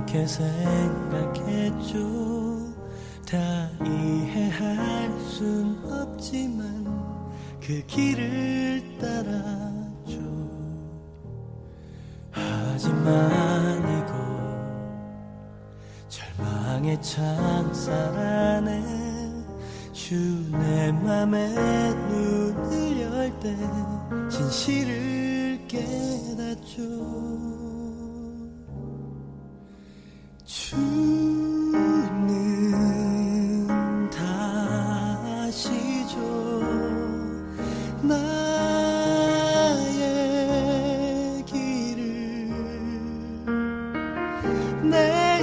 그렇게 생각했죠. 다 이해할 순 없지만 그 길을 따라줘. 하지만 이곳 절망의 창살 안에 주 내 맘에 눈을 열 때 진실을 깨닫죠. 주는 다시죠 나의 길을 내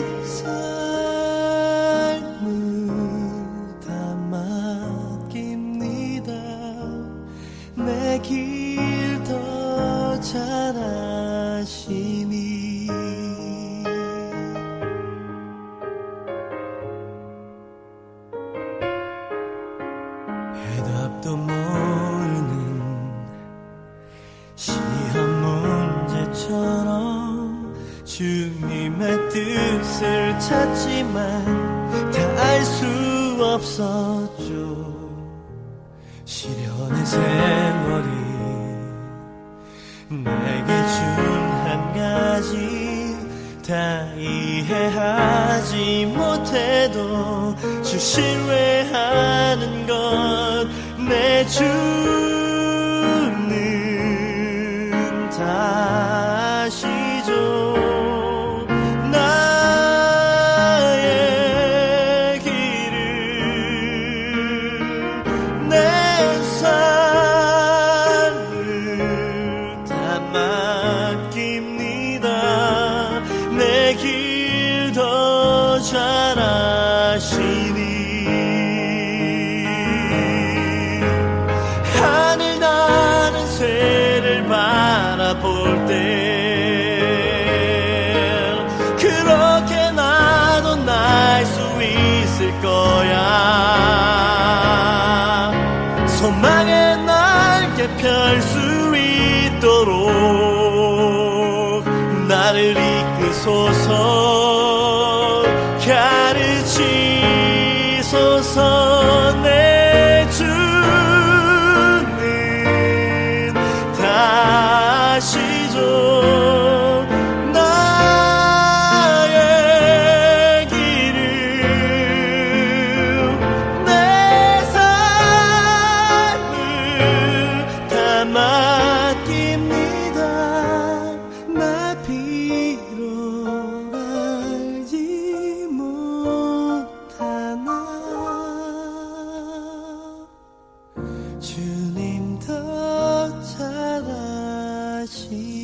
삶을 다 맡깁니다. 내 길 더 잘 아시니 해답도 모르는 시험 문제처럼 주님의 뜻을 찾지만 다 알 수 없었죠. 시련의 세월이 내게 준 한 가지 다 이해하지 못해도 주 신뢰하는 것 내 주는 다시죠 나의 길을 내 삶을 다 맡깁니다. 내 길 더 잘 아시니 하늘 나는 새를 바라볼 때 그렇게 나도 날 수 있을 거야. 소망의 날개 펼 수 있도록 나를 이끄소서 가르치소서. 내 주는 다시죠 나의 길을 내 삶을 다 맡깁니다. 나 비록 알지 못하나 주님 더 잘 아시니